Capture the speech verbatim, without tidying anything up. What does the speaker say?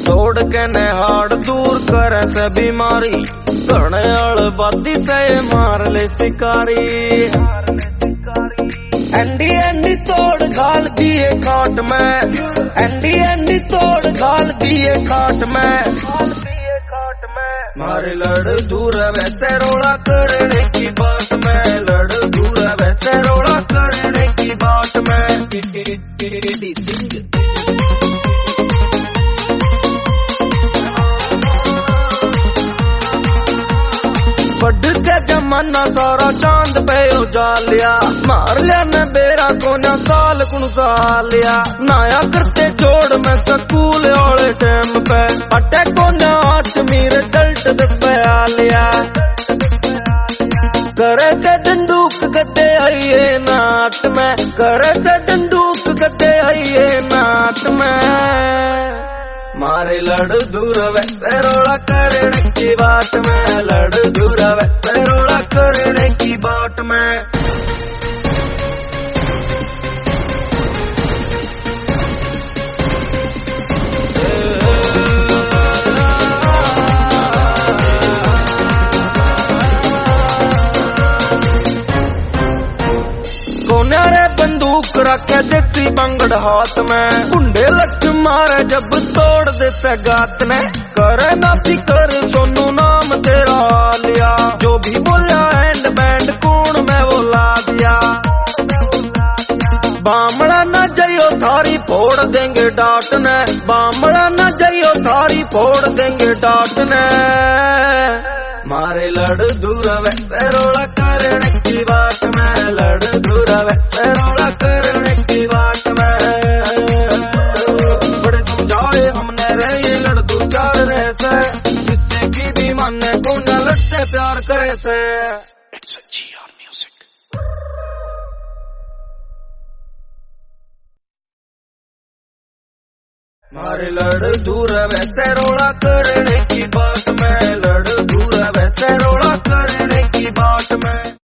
तोड़ के हाड़ दूर करे से बीमारी, करने आल बाती से मार ले शिकारी। एंडी एंडी तोड़ घाल दिए खाट में, एंडी एंडी तोड़ घाल दिए खाट में। मारे लड़ दूर वैसे रोड़ा करने की बात में, लड़ दूर वैसे रोड़ा करने की बात में। बढ़ के जमाना सारा चांद पे उजाल लिया, मार लिया न बेरा कोना साल कुन साल लिया। नाया करते जोड़ में स्कूल वाले टाइम पे, अटे कोना आठ मीर चल्ट दे आ लिया। करे से डंडूक गद्दे आइए नाट में, करे से डंडूक गद्दे आइए नाट में। मारे लड़ दूर वैसे रोड़ा करने की बात में, लड़ दूर वैसे रोड़ा करने की बात में। कोने रे बंदूक रखे देसी बंगड़ हाथ में, कुंडे लट मारे जब तोड़ देते गात ने। करे ना फिकर सोनू नाम तेरा लिया, जो भी बोला हैंड बैंड कौन में वो ला दिया। बामड़ा न जाइयो थारी फोड़ देंगे डांट ने, बामड़ा न जाइयो थारी फोड़ देंगे डांट ने। मारे लड़ दूर वैसे रोड़ा करने की बात में, लड़ दूर वैसे रोड़ा करने की बात में। बड़े समझाए हमने रे लड़ दू चार रहे से, जिससे की भी माने को न लड़ते प्यार करे से। It's a G R music. मारे लड़ दूर वैसे रोड़ा करने की बात में, लड़ दूर वैसे रोड़ा करने की बात में।